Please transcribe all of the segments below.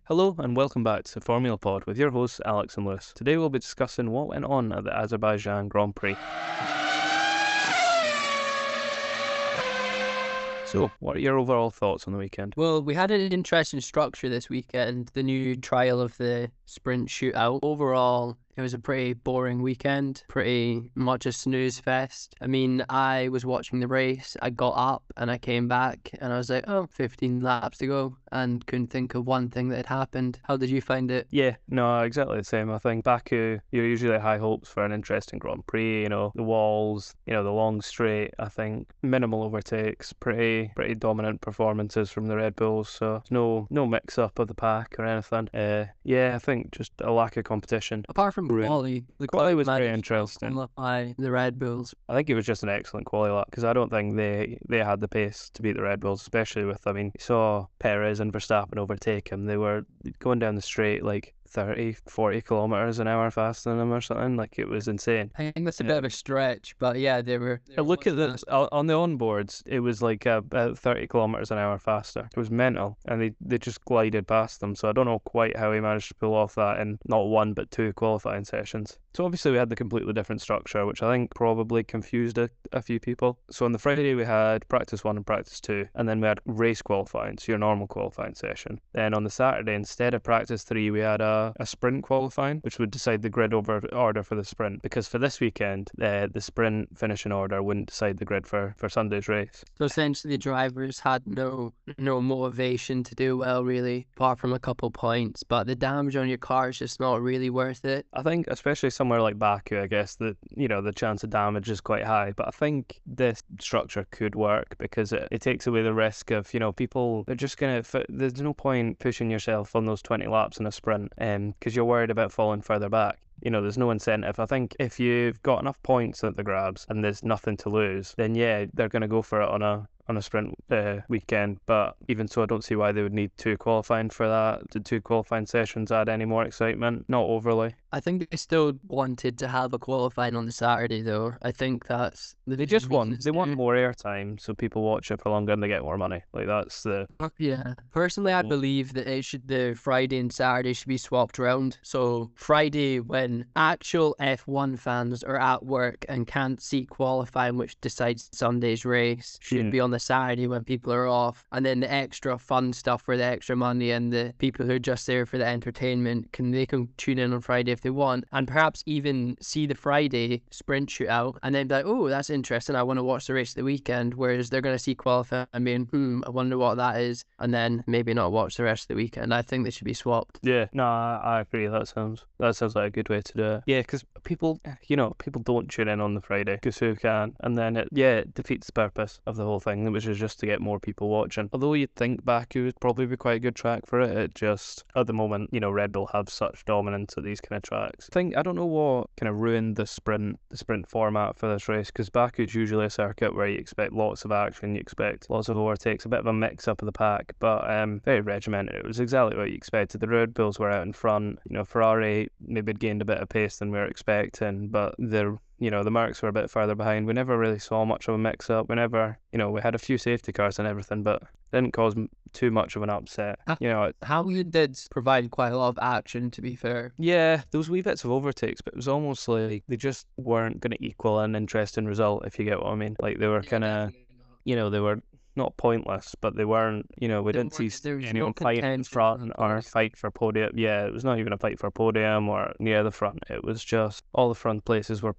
Hello and welcome back to Formula Pod with your hosts Alex and Lewis. Today we'll be discussing what went on at the Azerbaijan Grand Prix. So, what are your overall thoughts on the weekend? Well, we had an interesting structure this weekend, the new trial of the sprint shootout. Overall, it was a pretty boring weekend, pretty much a snooze fest. I mean, I was watching the race, I got up and I came back and I was like, 15 laps to go, and couldn't think of one thing that had happened. How did you find it? Yeah, no, exactly the same. I think Baku, you're usually high hopes for an interesting Grand Prix, the walls, the long straight. I think minimal overtakes, pretty dominant performances from the Red Bulls, so no mix up of the pack or anything. I think just a lack of competition. Apart from quali, the Quali was very managed to interesting. qualify the Red Bulls. I think it was just an excellent quali lap because I don't think they had the pace to beat the Red Bulls, especially with, you saw Perez and Verstappen overtake him. They were going down the straight like 30, 40 kilometers an hour faster than them or something. Like, it was insane. I think that's a bit of a stretch, but yeah, they were. Look at this on the onboards. It was like about 30 kilometers an hour faster. It was mental, and they just glided past them. So I don't know quite how he managed to pull off that in not one but two qualifying sessions. So obviously we had the completely different structure, which I think probably confused a few people. So on the Friday we had practice 1 and practice 2, and then we had race qualifying, so your normal qualifying session. Then on the Saturday, instead of practice 3, we had a sprint qualifying, which would decide the grid order for the sprint. Because for this weekend, the sprint finishing order wouldn't decide the grid for Sunday's race. So essentially, the drivers had no motivation to do well, really, apart from a couple points. But the damage on your car is just not really worth it. I think, especially somewhere like Baku, I guess that the chance of damage is quite high. But I think this structure could work because it takes away the risk of people. They're just gonna. There's no point pushing yourself on those 20 laps in a sprint, because you're worried about falling further back. There's no incentive. I think if you've got enough points at the grabs and there's nothing to lose, then yeah, they're going to go for it on a sprint weekend. But even so, I don't see why they would need two qualifying for that. Did two qualifying sessions add any more excitement? Not overly. I think they still wanted to have a qualifying on the Saturday, though. I think that's they just want more airtime, so people watch it for longer and they get more money. Like, that's the yeah. Personally, I believe that the Friday and Saturday should be swapped around. So Friday, when actual F1 fans are at work and can't see qualifying, which decides Sunday's race, should be on the Saturday when people are off. And then the extra fun stuff for the extra money and the people who are just there for the entertainment they can tune in on Friday if they want, and perhaps even see the Friday sprint shootout and then be like, oh, that's interesting, I want to watch the race of the weekend. Whereas they're going to see qualifying and being, I wonder what that is, and then maybe not watch the rest of the weekend. I think they should be swapped. Yeah, no, I agree. That sounds like a good way to do it. Yeah, because people don't tune in on the Friday because who can? And then it defeats the purpose of the whole thing, which is just to get more people watching. Although you'd think Baku would probably be quite a good track for it, it just, at the moment, Red Bull have such dominance at these kind of tracks. I don't know what kind of ruined the sprint format for this race, because Baku's usually a circuit where you expect lots of action, you expect lots of overtakes, a bit of a mix up of the pack, but very regimented. It was exactly what you expected. The Red Bulls were out in front. Ferrari maybe had gained a bit of pace than we were expecting, but the Mercs were a bit further behind. We never really saw much of a mix-up. We never, we had a few safety cars and everything, but didn't cause too much of an upset. Hamilton did provide quite a lot of action, to be fair. Yeah, there was wee bits of overtakes, but it was almost like they just weren't going to equal an interesting result, if you get what I mean. Like, they were kind of, they were not pointless, but they weren't, we didn't see anyone fight in front or fight for podium. Yeah, it was not even a fight for podium or near the front. It was just all the front places were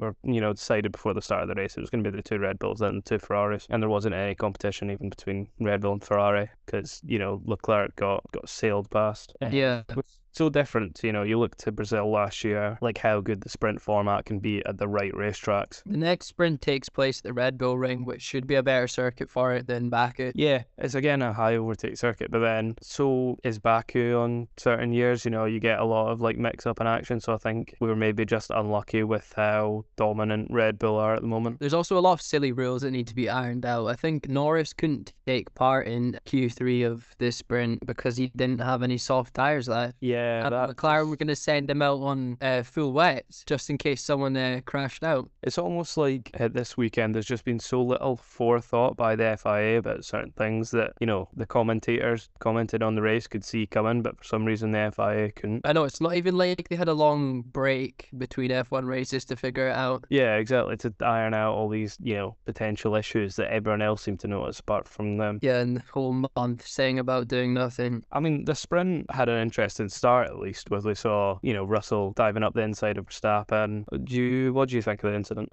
decided before the start of the race. It was going to be the two Red Bulls and the two Ferraris, and there wasn't any competition even between Red Bull and Ferrari because, Leclerc got sailed past. Yeah. So different, you look to Brazil last year, like how good the sprint format can be at the right racetracks. The next sprint takes place at the Red Bull Ring, which should be a better circuit for it than Baku. Yeah, it's again a high overtake circuit, but then so is Baku on certain years. You get a lot of mix up in action, so I think we were maybe just unlucky with how dominant Red Bull are at the moment. There's also a lot of silly rules that need to be ironed out. I think Norris couldn't take part in Q3 of this sprint because he didn't have any soft tyres left. Yeah, Yeah, McLaren were going to send them out on full wets just in case someone crashed out. it's almost like this weekend there's just been so little forethought by the FIA about certain things that, you know, the commentators commented on the race could see coming, but for some reason the FIA couldn't. I know, it's not even like they had a long break between F1 races to figure it out. Yeah, exactly. To iron out all these, you know, potential issues that everyone else seemed to notice apart from them. Yeah, and the whole month saying about doing nothing. I mean, the sprint had an interesting start, at least, where we saw, you know, Russell diving up the inside of Verstappen. What do you think of the incident?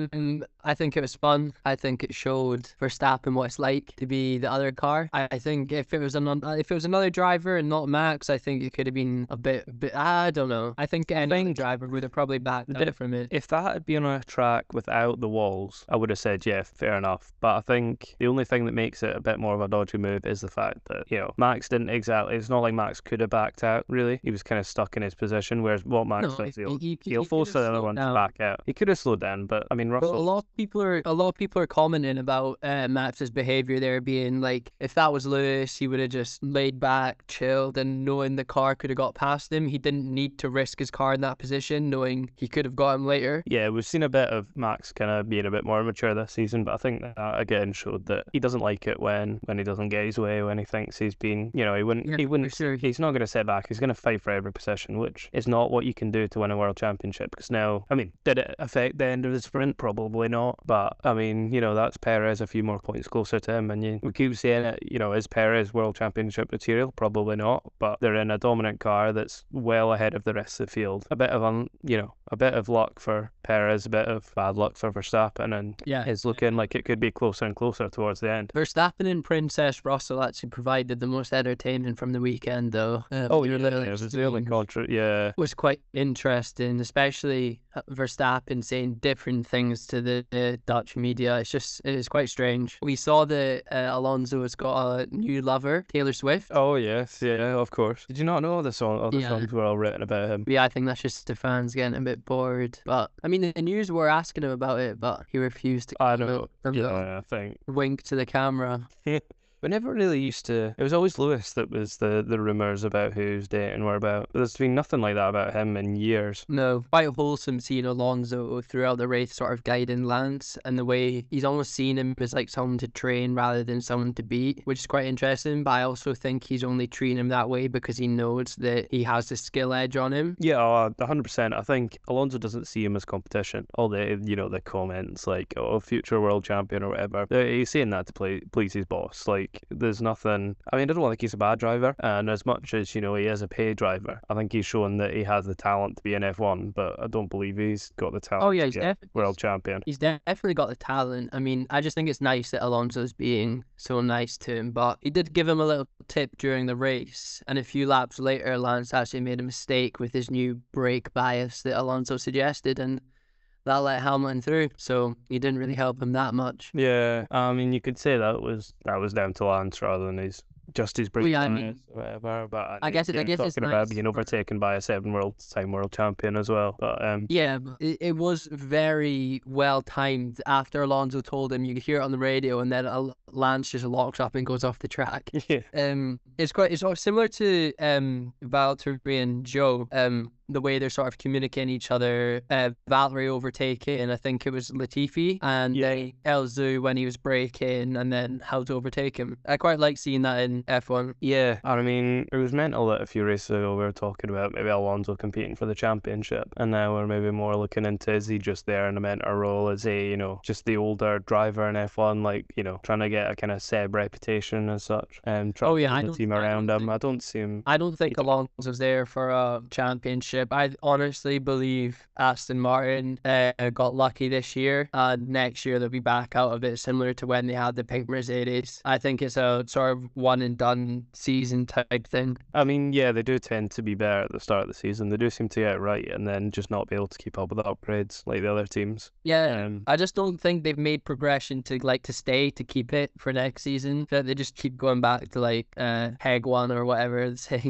I think it was fun. I think it showed Verstappen what it's like to be the other car. I think if it was another driver and not Max, I think it could have been a bit. I don't know. I think any driver would have probably backed out from it. If that had been on a track without the walls, I would have said, yeah, fair enough. But I think the only thing that makes it a bit more of a dodgy move is the fact that, you know, Max didn't exactly. It's not like Max could have backed out, really. He was kind of stuck in his position, whereas what Max does, he'll force the other one to back out. He could have slowed down, but I mean, Russell. Well, a lot of people are commenting about Max's behavior there, being like, if that was Lewis, he would have just laid back, chilled, and knowing the car could have got past him, he didn't need to risk his car in that position, knowing he could have got him later. Yeah, we've seen a bit of Max kind of being a bit more mature this season, but I think that again showed that he doesn't like it when he doesn't get his way, when he thinks he's been, you know, he wouldn't. Sure. He's not going to sit back. He's going to fight for every position, which is not what you can do to win a world championship. Because now, I mean, did it affect the end of the sprint? Probably not. But I mean, you know, that's Perez a few more points closer to him, and we keep saying it. You know, is Perez world championship material? Probably not. But they're in a dominant car that's well ahead of the rest of the field. A bit of luck for Perez, a bit of bad luck for Verstappen, and it's looking like it could be closer and closer towards the end. Verstappen and Princess Russell actually provided the most entertainment from the weekend, though. It was the only contract. Yeah, was quite interesting, especially Verstappen saying different things to the Dutch media. It is quite strange. We saw that Alonso has got a new lover, Taylor Swift. Oh yes, yeah, of course. Did you not know the songs were all written about him? Yeah, I think that's just the fans getting a bit bored. But I mean, the news were asking him about it, but he refused to. I know. Yeah, I think. Wink to the camera. We never really used to. It was always Lewis that was the rumours about who's dating were about. There's been nothing like that about him in years. No, quite wholesome seeing Alonso throughout the race sort of guiding Lance, and the way he's almost seen him as like someone to train rather than someone to beat, which is quite interesting. But I also think he's only treating him that way because he knows that he has the skill edge on him. Yeah, 100%. I think Alonso doesn't see him as competition. All the comments like, oh, future world champion or whatever. He's saying that to please his boss. Like, there's nothing. I mean, I don't think he's a bad driver, and as much as, you know, he is a paid driver, I think he's shown that he has the talent to be an F1, but I don't believe he's got the talent. Oh yeah, he's world champion. He's definitely got the talent. I mean, I just think it's nice that Alonso's being so nice to him, but he did give him a little tip during the race, and a few laps later, Lance actually made a mistake with his new brake bias that Alonso suggested, and that let Hamilton through, so he didn't really help him that much. Yeah, I mean, you could say that was down to Lance rather than his brake bias or whatever. But I guess it's talking nice. about being overtaken by a 7-time world champion as well. But yeah, it was very well timed. After Alonso told him, you could hear it on the radio, and then Lance just locks up and goes off the track. Yeah. It's sort of similar to Valtteri and Joe. The way they're sort of communicating each other. Valtteri overtaking, I think it was Latifi, and they tell Zhou when he was braking and then how to overtake him. I quite like seeing that in F1. Yeah, I mean, it was mental that a few races ago we were talking about maybe Alonso competing for the championship, and now we're maybe more looking into, is he just there in a mentor role? Is he, you know, just the older driver in F1, like, you know, trying to get a kind of Seb reputation as such, and trying to put the team around him. I don't see him. I don't think Alonso's there for a championship. I honestly believe Aston Martin got lucky this year, and next year they'll be back out a bit similar to when they had the pink Mercedes. I think it's a sort of one and done season type thing. I mean, yeah, they do tend to be better at the start of the season. They do seem to get it right and then just not be able to keep up with the upgrades like the other teams. Yeah, I just don't think they've made progression to stay to keep it for next season. They just keep going back to Heg 1 or whatever the saying is.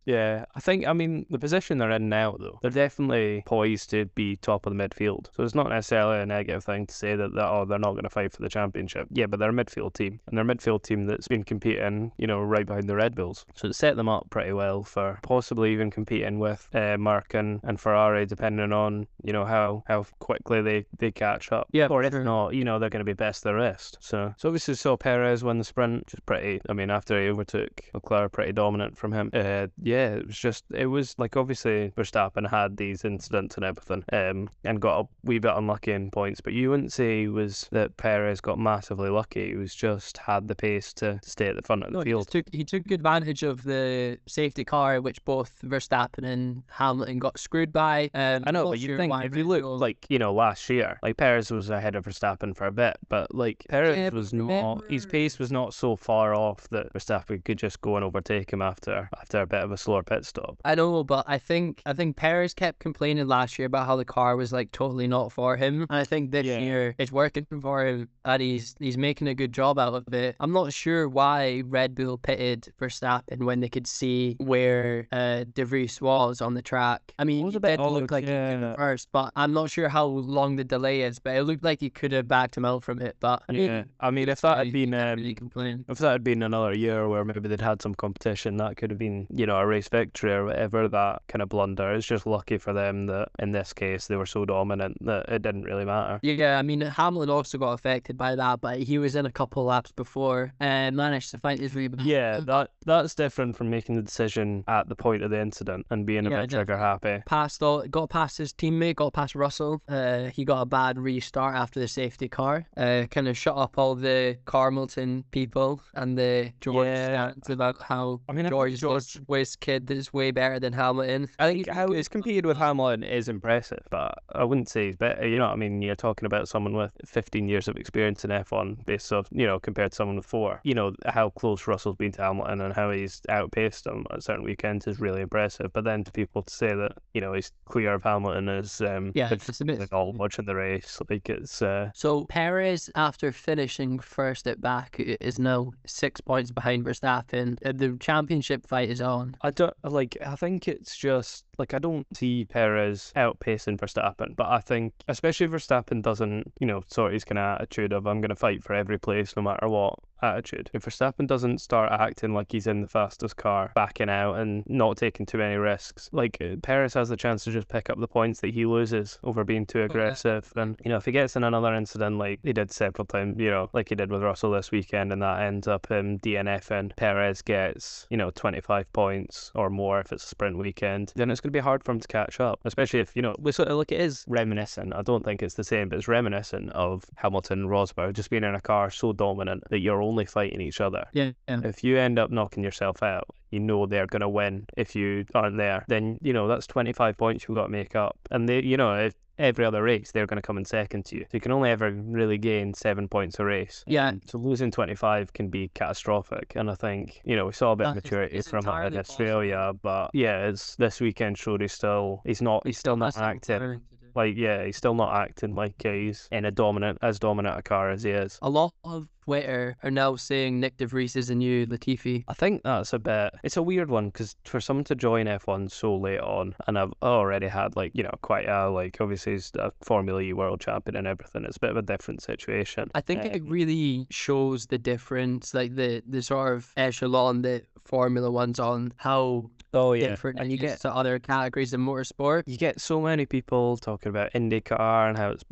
Yeah, I mean, the position they're in now, though, they're definitely poised to be top of the midfield. So it's not necessarily a negative thing to say that, they're not going to fight for the championship. Yeah, but they're a midfield team, and they're a midfield team that's been competing, right behind the Red Bulls. So it set them up pretty well for possibly even competing with Merck and Ferrari, depending on, how quickly they catch up. Yeah, Or if sure. not, they're going to be best of the rest. So obviously saw Perez win the sprint, which is pretty, after he overtook Leclerc, pretty dominant from him. Yeah, it was like, obviously Verstappen had these incidents and everything, and got a wee bit unlucky in points, but you wouldn't say that Perez got massively lucky. He was just had the pace to stay at the front of the field. He took advantage of the safety car, which both Verstappen and Hamilton got screwed by. I know, but you think if you look like, last year, like Perez was ahead of Verstappen for a bit, but like Perez was not, his pace was not so far off that Verstappen could just go and overtake him after a bit of a slower pit stop. I know, but I think Perez kept complaining last year about how the car was like totally not for him. And I think this year it's working for him, and he's making a good job out of it. I'm not sure why Red Bull pitted Verstappen when they could see where De Vries was on the track. I mean, it did look like he came first, but I'm not sure how long the delay is. But it looked like he could have backed him out from it. But yeah, I mean, if that had been really complain. if that had been another year where maybe they'd had some competition, that could have been, a race victory or whatever. That kind of blunder. It's just lucky for them that in this case they were so dominant that it didn't really matter. Yeah, I mean, Hamilton also got affected by that, but he was in a couple laps before and managed to find his way back. Yeah, that's different from making the decision at the point of the incident and being a bit trigger happy. Got past his teammate, got past Russell. He got a bad restart after the safety car. Kind of shut up all the Carmilton people and the George stands about how George's kid is way better than Hamilton. I think how he's competed with Hamilton is impressive, but I wouldn't say he's better. You know what I mean? You're talking about someone with 15 years of experience in F1 based off, compared to someone with 4. How close Russell's been to Hamilton and how he's outpaced him at certain weekends is really impressive. But then to people to say that, he's clear of Hamilton is, it's a bit like all watching the race. Like it's... So Perez, after finishing first at Baku, is now 6 points behind Verstappen. The championship fight is on. I think it's just, I don't see Perez outpacing Verstappen, but I think, especially if Verstappen doesn't, sort of his kind of attitude of, I'm going to fight for every place no matter what attitude. If Verstappen doesn't start acting like he's in the fastest car, backing out and not taking too many risks, Perez has the chance to just pick up the points that he loses over being too aggressive. And, if he gets in another incident like he did several times, like he did with Russell this weekend, and that ends up him DNFing, Perez gets, 25 points or more if it's a sprint weekend, then it's going to be hard for him to catch up, especially if, it is reminiscent. I don't think it's the same, but it's reminiscent of Hamilton and Rosberg just being in a car so dominant that you're only fighting each other. Yeah. If you end up knocking yourself out, they're going to win if you aren't there, then, that's 25 points you've got to make up. And they, if every other race, they're going to come in second to you. So you can only ever really gain 7 points a race. Yeah. So losing 25 can be catastrophic. And I think, we saw a bit of maturity from him in Australia, but it's this weekend showed he's still not acting. He's still not acting like he's in as dominant a car as he is. A lot of Twitter are now saying Nick De Vries is a new Latifi. I think that's it's a weird one, because for someone to join F1 so late on, and I've already had quite obviously he's a Formula E world champion and everything, it's a bit of a different situation. I think it really shows the difference, the sort of echelon that Formula One's on, how different and you get to other categories in motorsport. You get so many people talking about IndyCar and how it's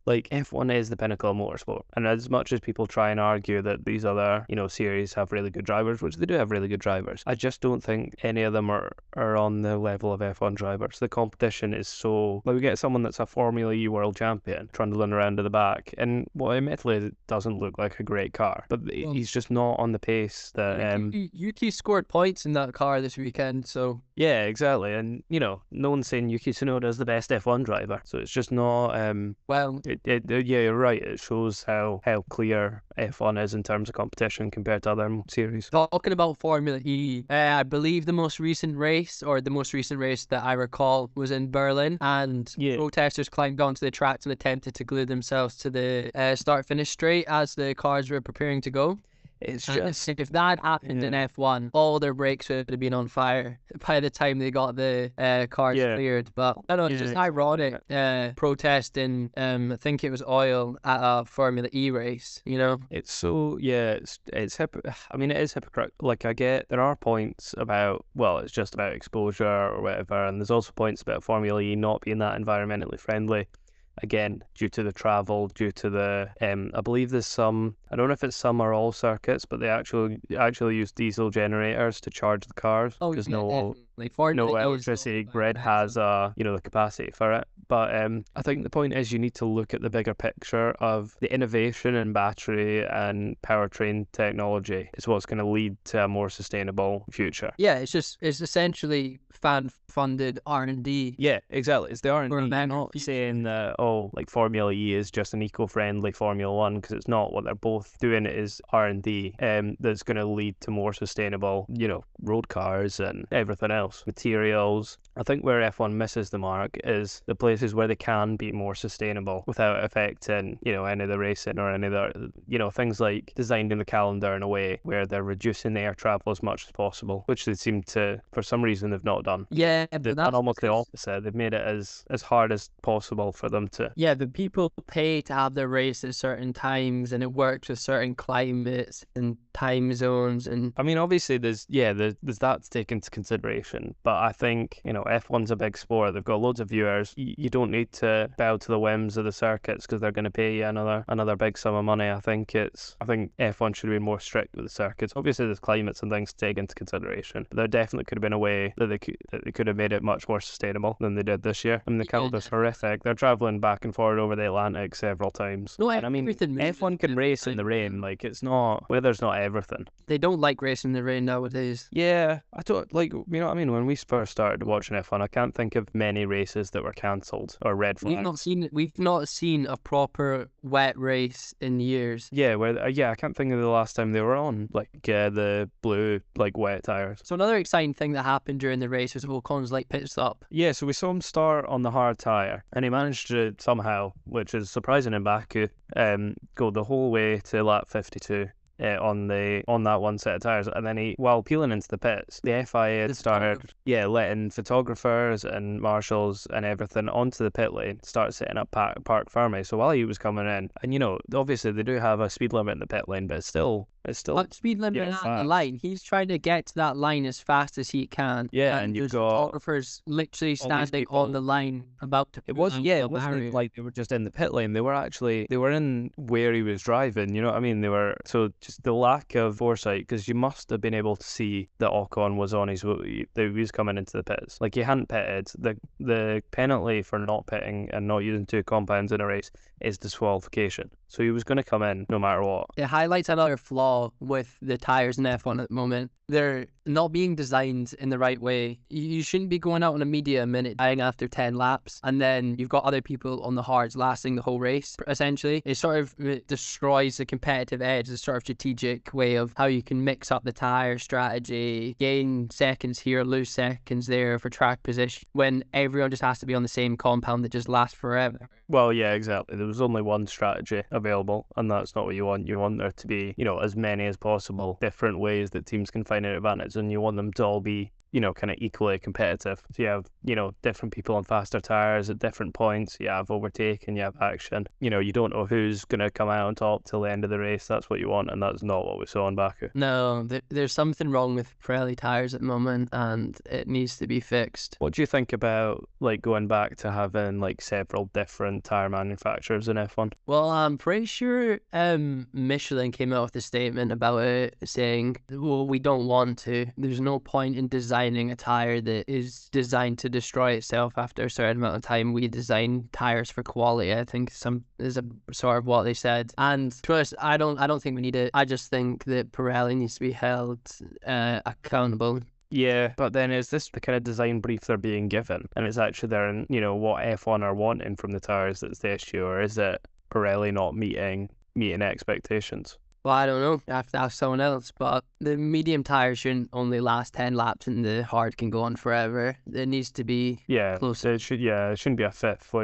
F1 is the pinnacle of motorsport, and as much as people try and argue that these other series have really good drivers, which they do have really good drivers, I just don't think any of them are on the level of F1 drivers. The competition is so we get someone that's a Formula E world champion trundling around to the back, and admittedly doesn't look like a great car, but he's just not on the pace that Yuki scored points in that car this weekend, so yeah, exactly. And no one's saying Yuki Tsunoda is the best F1 driver, so it's just not you're right. It shows how clear F1 is in terms of competition compared to other series. Talking about Formula E, I believe the most recent race that I recall was in Berlin, and protesters climbed onto the tracks and attempted to glue themselves to the start-finish straight as the cars were preparing to go. It's And just if that happened in F1, all their brakes would have been on fire by the time they got the cars Yeah. cleared. But I don't know, it's just ironic protesting, I think it was oil at a Formula E race, you know? it's so I mean, it is hypocritical. Like, I get there are points about, well, it's just about exposure or whatever, and there's also points about Formula E not being that environmentally friendly. Again, due to the travel, due to the I believe there's some, I don't know if it's some or all circuits, but they actually use diesel generators to charge the cars Oh, because yeah, no definitely. Formula E is electricity not grid has environmental. the capacity for it. But I think the point is you need to look at the bigger picture of the innovation in battery and powertrain technology is what's going to lead to a more sustainable future. Yeah, it's essentially fan-funded R&D. Yeah, exactly. It's the R&D. For a better Not future. saying that, like Formula E is just an eco-friendly Formula One, because it's not. What they're both doing is R&D that's going to lead to more sustainable, road cars and everything else, materials. I think where F1 misses the mark is the places where they can be more sustainable without affecting, any of the racing or any of the, things like designing the calendar in a way where they're reducing the air travel as much as possible, which they seem to, for some reason, they've not done. Yeah, They've but done that's almost the because, opposite. They've made it as hard as possible for them to. yeah, the people pay to have their race at certain times, and it works with certain climates and time zones. And I mean, obviously, there's that to take into consideration. But I think, F1's a big sport. They've got loads of viewers. You don't need to bow to the whims of the circuits because they're going to pay you another big sum of money. I think F1 should be more strict with the circuits. Obviously, there's climates and things to take into consideration. But there definitely could have been a way that they could have made it much more sustainable than they did this year. I mean, the calendar's horrific. They're traveling back and forward over the Atlantic several times. no, And I mean, everything moves F1 can at race in the rain. Like, it's not, weather's not everything. They don't like racing in the rain nowadays. Yeah, I don't like, you know what I mean? When we first started watching F1, I can't think of many races that were cancelled or red flags. We've not seen a proper wet race in years. Yeah, I can't think of the last time they were on the blue wet tires. So another exciting thing that happened during the race was Ocon's pit stop. Yeah, so we saw him start on the hard tire, and he managed to somehow, which is surprising in Baku, go the whole way to lap 52. On that one set of tires, and then while peeling into the pits, the FIA had started letting photographers and marshals and everything onto the pit lane start setting up park firmly. So while he was coming in, and obviously they do have a speed limit in the pit lane, but it's still speed limit at the line. He's trying to get to that line as fast as he can. Yeah, and you've got photographers literally standing on the line about to. It wasn't like they were just in the pit lane. They were in where he was driving. You know what I mean? Just the lack of foresight, because you must have been able to see that Ocon was on that he was coming into the pits. Like, he hadn't pitted. The penalty for not pitting and not using two compounds in a race is disqualification. So he was going to come in no matter what. It highlights another flaw with the tires in F1 at the moment. They're not being designed in the right way. You shouldn't be going out on a medium minute dying after 10 laps, and then you've got other people on the hards lasting the whole race. Essentially, it destroys the competitive edge, the sort of strategic way of how you can mix up the tire strategy, gain seconds here, lose seconds there for track position, when everyone just has to be on the same compound that just lasts forever. Well, yeah, exactly. There was only one strategy available, and that's not what you want. You want there to be, as many as possible different ways that teams can find an advantage, and you want them to all be, kind of equally competitive. So you have, different people on faster tires at different points. You have overtake and you have action. You don't know who's going to come out on top till the end of the race. That's what you want, and that's not what we saw in Baku. No, there's something wrong with Pirelli tires at the moment, and it needs to be fixed. What do you think about, going back to having, several different tire manufacturers in F1? Well, I'm pretty sure Michelin came out with a statement about it, saying, well, we don't want to. There's no point in designing a tire that is designed to destroy itself after a certain amount of time. We design tires for quality. I think is a sort of what they said. And to us, I don't think we need it. I just think that Pirelli needs to be held accountable. Yeah, but then is this the kind of design brief they're being given? And it's actually what F1 are wanting from the tires that's the issue, or is it Pirelli not meeting expectations? Well, I don't know. I have to ask someone else. But the medium tires shouldn't only last 10 laps, and the hard can go on forever. It needs to be close. It shouldn't be a fifth.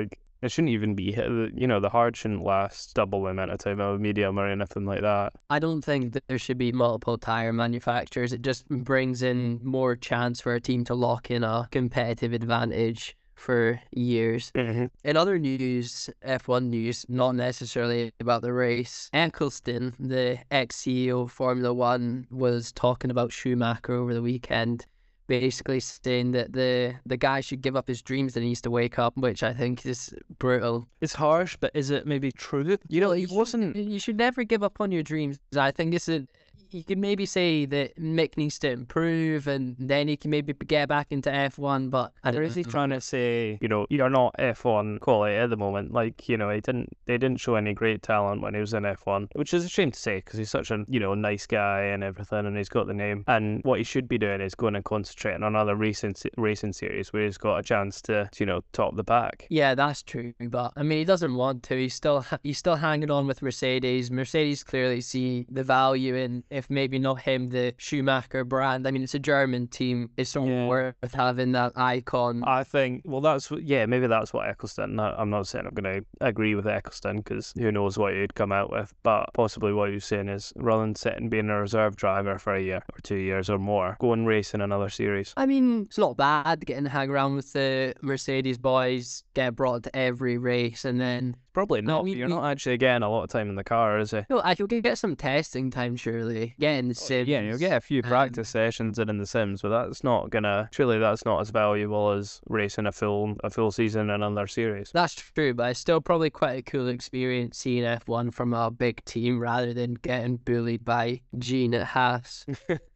It shouldn't even be, the hard shouldn't last double the amount of time of a medium or anything like that. I don't think that there should be multiple tire manufacturers. It just brings in more chance for a team to lock in a competitive advantage for years. Mm-hmm. In other news, F1 news, not necessarily about the race, Eccleston, the ex-CEO of Formula One, was talking about Schumacher over the weekend, basically saying that the guy should give up his dreams and he needs to wake up, which I think is brutal. It's harsh, but is it maybe true? He wasn't... You should never give up on your dreams. I think you could maybe say that Mick needs to improve and then he can maybe get back into F1, but Or is he trying to say, you're not F1 quality at the moment? Like, they didn't show any great talent when he was in F1, which is a shame to say because he's such a, nice guy and everything and he's got the name. And what he should be doing is going and concentrating on other racing series where he's got a chance to top the pack. Yeah, that's true. But, I mean, he doesn't want to. He's still hanging on with Mercedes. Mercedes clearly see the value in, if maybe not him, the Schumacher brand. I mean, it's a German team. It's sort of worth having that icon. I think, maybe that's what Eccleston, I'm not saying I'm going to agree with Eccleston because who knows what he'd come out with, but possibly what he was saying is rather than sitting being a reserve driver for a year or 2 years or more, go and race in another series. I mean, it's not bad getting to hang around with the Mercedes boys, get brought to every race, and then... Probably not. You're not actually getting a lot of time in the car, is it? No, I could get some testing time, surely. Getting the sims. Yeah, you'll get a few practice sessions in the sims, but that's not as valuable as racing a full season in another series. That's true, but it's still probably quite a cool experience seeing F1 from a big team rather than getting bullied by Gene at Haas.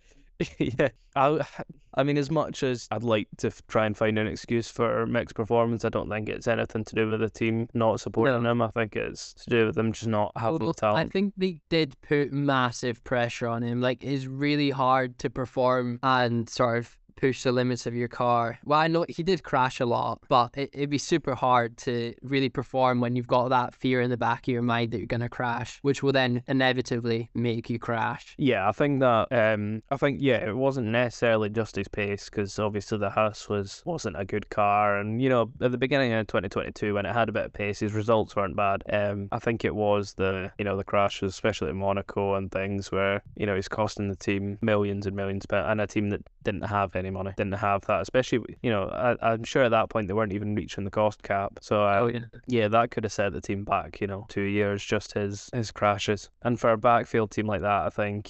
Yeah, I mean, as much as I'd like to try and find an excuse for Mick's performance, I don't think it's anything to do with the team not supporting him. I think it's to do with them just not having the talent. I think they did put massive pressure on him. Like, it's really hard to perform and sort of push the limits of your car. Well, I know he did crash a lot, but it'd be super hard to really perform when you've got that fear in the back of your mind that you're going to crash, which will then inevitably make you crash. Yeah, I think that, it wasn't necessarily just his pace, because obviously the Haas wasn't a good car, and, at the beginning of 2022, when it had a bit of pace, his results weren't bad. I think it was the crashes, especially in Monaco and things, where, he's costing the team millions and millions, and a team that didn't have any money, didn't have that, especially, I'm sure at that point they weren't even reaching the cost cap, so that could have set the team back 2 years, just his crashes. And for a backfield team like that, I think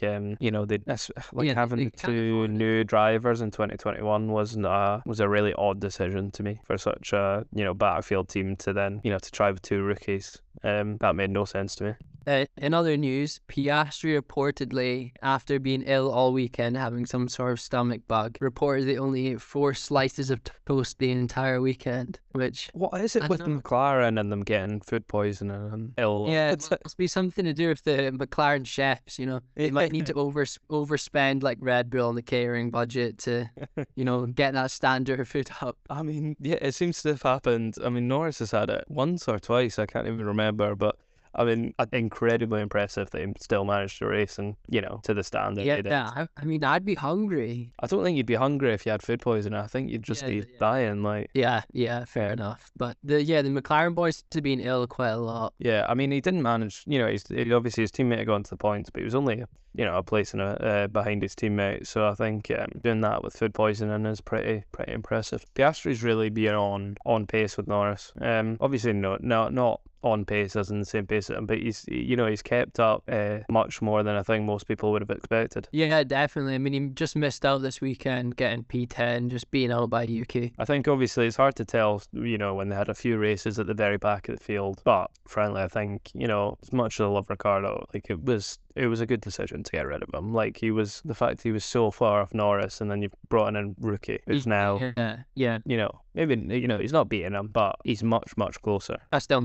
having two new drivers in 2021 was a really odd decision to me for such a backfield team to then to try with two rookies. That made no sense to me. In other news, Piastri reportedly, after being ill all weekend, having some sort of stomach bug, reportedly only ate 4 slices of toast the entire weekend, which... What is it with McLaren and them getting food poisoning and ill? Yeah, it must be something to do with the McLaren chefs, They might need to overspend like Red Bull on the catering budget to, get that standard of food up. I mean, yeah, it seems to have happened. I mean, Norris has had it once or twice, I can't even remember, but I mean, incredibly impressive that he still managed to race and, to the standard. Yeah, I mean, I'd be hungry. I don't think you'd be hungry if you had food poisoning. I think you'd just be dying, like... Yeah, fair enough. But, the McLaren boys have been ill quite a lot. Yeah, I mean, he didn't manage, obviously his teammate got into the points, but he was only, a place behind his teammate. So I think doing that with food poisoning is pretty impressive. Piastri's really being on pace with Norris. Obviously, not on pace as in the same pace, but he's kept up much more than I think most people would have expected. Yeah, definitely. I mean, he just missed out this weekend getting P10, just being out by Yuki. I think obviously it's hard to tell, when they had a few races at the very back of the field, but frankly, I think, as much as I love Ricciardo, like it was a good decision to get rid of him. Like the fact he was so far off Norris, and then you've brought in a rookie who's now, maybe he's not beating him, but he's much closer. I still miss Ricciardo.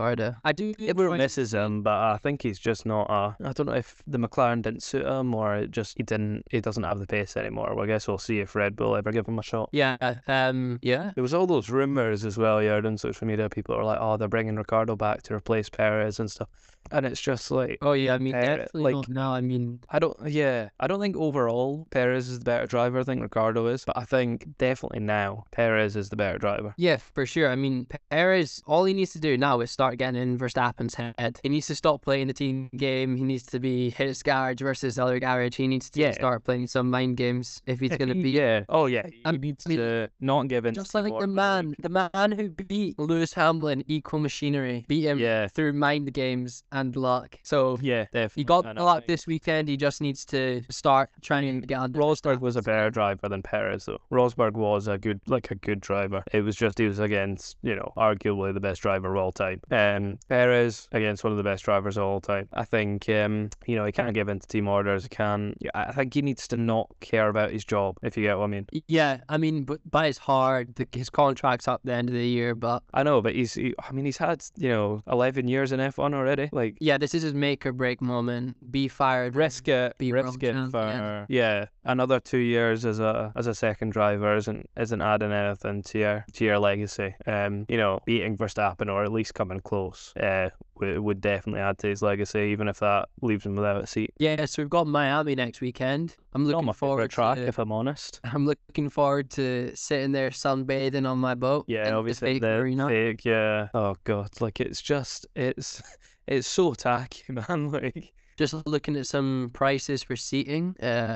Florida. I do. Everyone misses him, but I think he's just not I don't know if the McLaren didn't suit him or it just he doesn't have the pace anymore. Well, I guess we'll see if Red Bull ever give him a shot. Yeah. Yeah. There was all those rumours as well, you heard on social media. People are like, oh, they're bringing Ricardo back to replace Perez and stuff. And it's just like, Oh yeah, I mean, definitely like, not now. I mean, I don't think overall Perez is the better driver. I think Ricardo is, but I think definitely now Perez is the better driver. yeah, for sure. I mean, Perez, all he needs to do now is start getting in Verstappen's head. He needs to stop playing the team game. He needs to be his garage versus the other garage. He needs to start playing some mind games if he's going to be. Yeah. Oh yeah. He needs to not give in. Just like the man who beat Lewis Hamilton, Equal Machinery, beat him through mind games and luck. So yeah, definitely. He got the luck this weekend. He just needs to start trying to get on. Rosberg was a better driver than Perez, though. Rosberg was a good driver. It was just he was against, arguably the best driver of all time. Perez against one of the best drivers of all time. I think, he can't give in to team orders. I think he needs to not care about his job, if you get what I mean. Yeah, I mean, but it's hard. His contract's up the end of the year, but I know, but he's had 11 years in F1 already. Like, yeah, this is his make or break moment. Be fired, risk it for another 2 years as a second driver isn't adding anything to your legacy. Beating Verstappen or at least coming close would definitely add to his legacy, even if that leaves him without a seat. Yeah, so we've got Miami next weekend. I'm looking forward track, if I'm honest. I'm looking forward to sitting there sunbathing on my boat. Yeah, obviously the fake. Yeah. Oh god, like it's so tacky, man. Like, just looking at some prices for seating.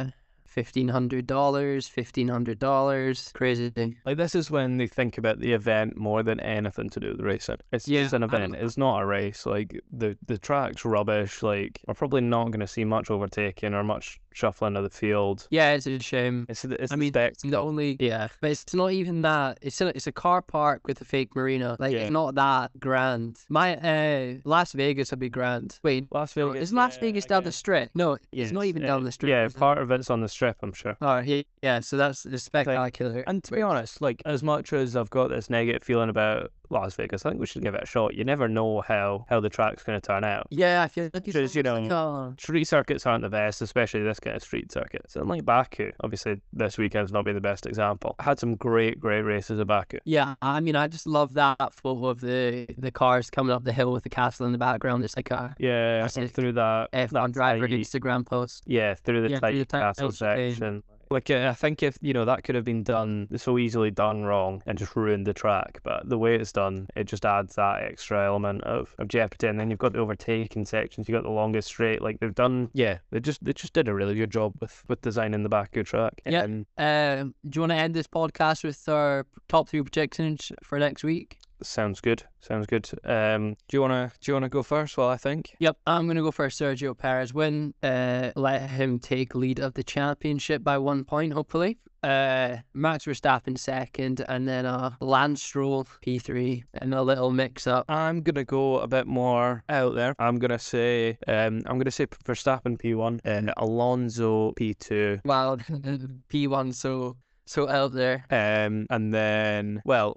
$1,500, crazy. Like, this is when they think about the event more than anything to do with the racing. It's just an event. It's not a race. Like, the track's rubbish. Like, we're probably not going to see much overtaking or much shuffling of the field. Yeah, it's a shame. It's the only but it's not even that. It's a car park with a fake marina. Like, it's not that grand. Las Vegas would be grand. Wait, Las Vegas is Las Vegas down the strip? No, it's not even down the strip. Yeah, part of it's on the strip, I'm sure. Oh, yeah. So that's spectacular. And to be honest, like, as much as I've got this negative feeling about Las Vegas, I think we should give it a shot. You never know how the track's going to turn out. Yeah, I feel like it's street circuits aren't the best, especially this kind of street circuit. So like Baku, obviously this weekend's not been the best example. I had some great races at Baku. Yeah, I mean, I just love that photo of the cars coming up the hill with the castle in the background. It's like through that F1 driver Instagram post. Yeah, through the tight castle section. Like, I think if, that could have been done, so easily done wrong and just ruined the track. But the way it's done, it just adds that extra element of jeopardy. And then you've got the overtaking sections, you've got the longest straight. Like, they just did a really good job with designing the Baku track. Yeah. Do you want to end this podcast with our top 3 predictions for next week? Sounds good. Do you wanna go first? Well, I think. Yep, I'm gonna go for Sergio Perez win. Let him take lead of the championship by 1 point, hopefully. Max Verstappen second, and then Lance Stroll P3, and a little mix up. I'm gonna go a bit more out there. I'm gonna say Verstappen P1 and Alonso P2. Wow, P1 so out there. And then who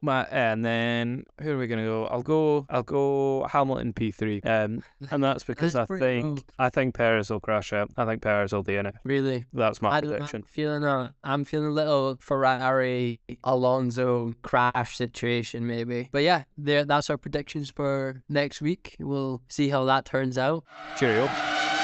are we gonna go? I'll go Hamilton P3. And that's because I think Perez will crash out. I think Perez will DNF. Really? That's my prediction. I'm feeling a little Ferrari Alonso crash situation maybe. But yeah, that's our predictions for next week. We'll see how that turns out. Cheerio.